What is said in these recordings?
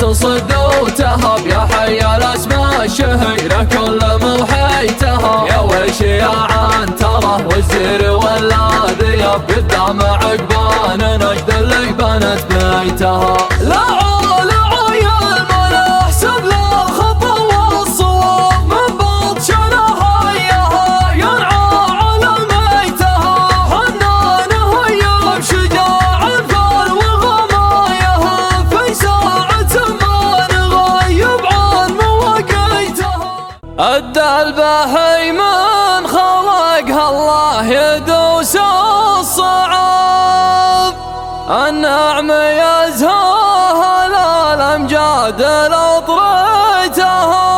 تصد وتهب، يا حي الاسماء الشهيرة كل موحيتها، يا ويش يا عن ترى والزير ولا ذياب، قدام عقبان نجد اللي بنت بيتها. الدلبحي من خلقها الله يدوس الصعاب، النعم يزهاها الامجاد لو طريتها،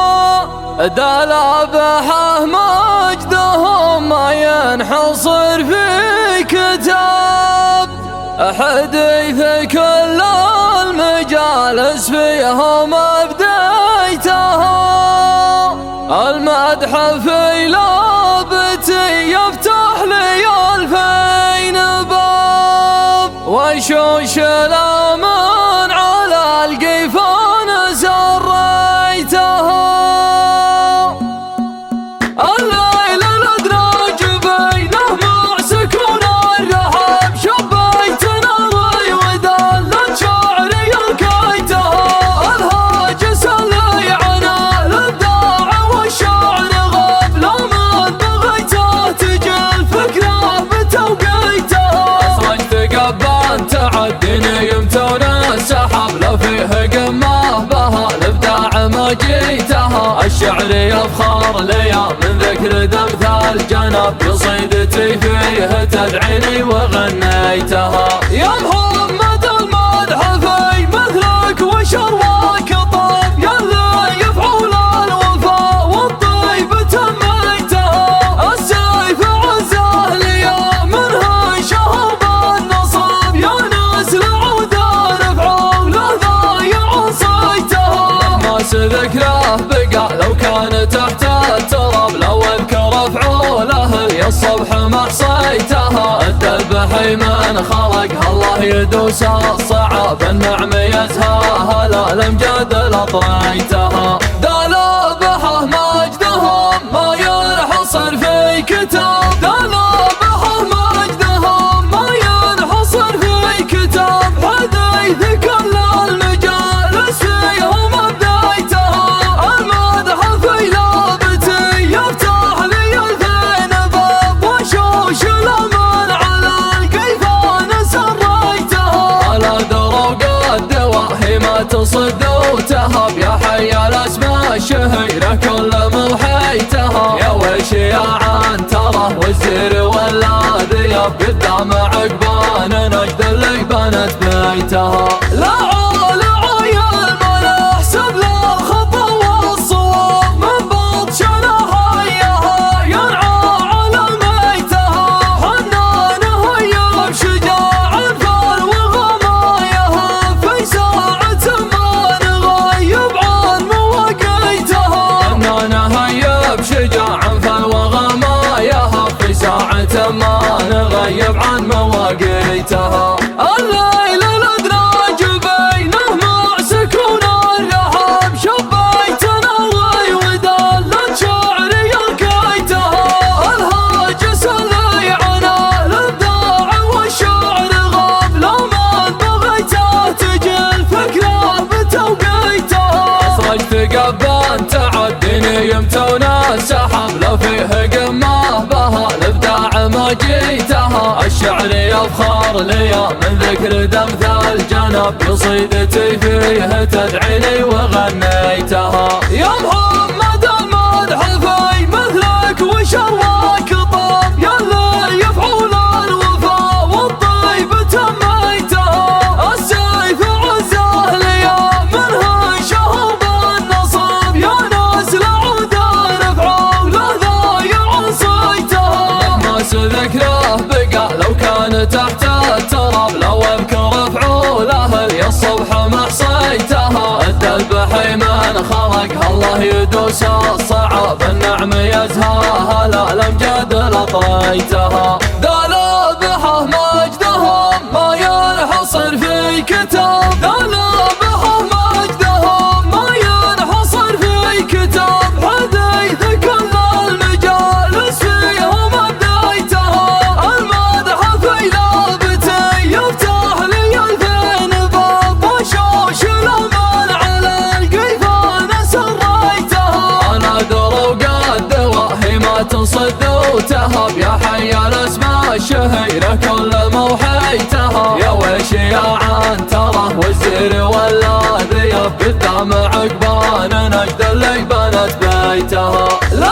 دلبحه مجدهم ما ينحصر في كتاب، حديث كل المجالس فيهم بديتها، المدح في لابتي يفتح لي 2000 باب، وشوش الأمن على القيفان سريتها. الليل الأدراج بينه مع سكون الرحاب، شبيت ناري ودلت شعري لقيتها، الهاجس اللي عنا الابداع والشعر غاب، لو ما بغيته تجي الفكرة بتوقيتها، اصرجت قبان تعدني يمتون السحاب، لو فيه قمه بها الابداع ما جيتها، الشعر يفخر لي من ذكر دمث الجنب، قصيدتي فيه تدعيني وغنيتها، يا محمد المدح في مثلك وشرواك طاب، يا اللي يفعل الوفاء والطيب تميتها، السيف عزه لي منها شهر بالنصاب، يا ناس العوده نفعوا له ضايع صيتها، ناس ذكره بقى لو كان تحت التراب، لو اذكر افعوله يا الصبح ما حصيتها، الدلبحي من خلقها الله يدوس الصعاب، النعم يزهاها الامجاد لطريتها، دلبحه مجدهم ما ينحصر في كتاب، دلبحه مجدهم ما ينحصر في كتاب، حديث كل المجالس فيهم بديتها، المدح في لابتي يفتح لي 2000 باب، وشوش الأمن على القيفان سريتها، على دروق الدواهي ما تصد وتهب، يا حي الاسماء الشهيرة كل موحيتها، يا ويش يا عن ترى والزير ولا ذياب، قدام عقبان نجد اللي بنت بيتها، ما نغيب عن مواقيتها، الليل الأدراج بينه مع سكون الرحاب، شبيت ناري ودلت شعري لقيتها، الهاجس اللي عنا الابداع والشعر غاب، لو ما بغيته تجي الفكرة بتوقيتها، اصرجت قبان تعدني يمتون السحاب، لو فيه قمه بها الابداع ما جيتها، الشعر يفخر لي من ذكر دمث الجنب، قصيدتي فيه تدعيني وغنيتها، يا محمد المدح في مثلك وشرواك طاب، يا اللي يفعل الوفاء والطيب تميتها، السيف عزه لي منها شهر بالنصاب، يا ناس العوده نفعوا له ضايع صيتها، ناس ذكره بقى لو كان تحت التراب، لو اذكر افعوله يا الصبح ما حصيتها، الدلبحي من خلقها الله يدوس الصعاب، النعم يزهاها الامجاد لطريتها، دلبحه مجدهم ما ينحصر في كتاب، دلبحه صدوتها يا حي الاسماء الشهيرة كل موحيتها يا ويش يا عنترة والزير واللاذي بالدم عقبان نجد اللي بنت بيتها لا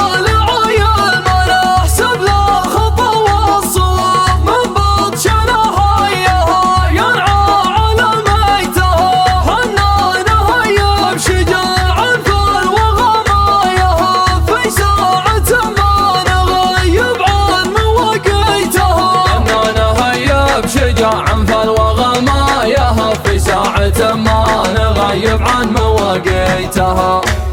عن فالوغمايها في ساعة ما نغيب عن مواقيتها.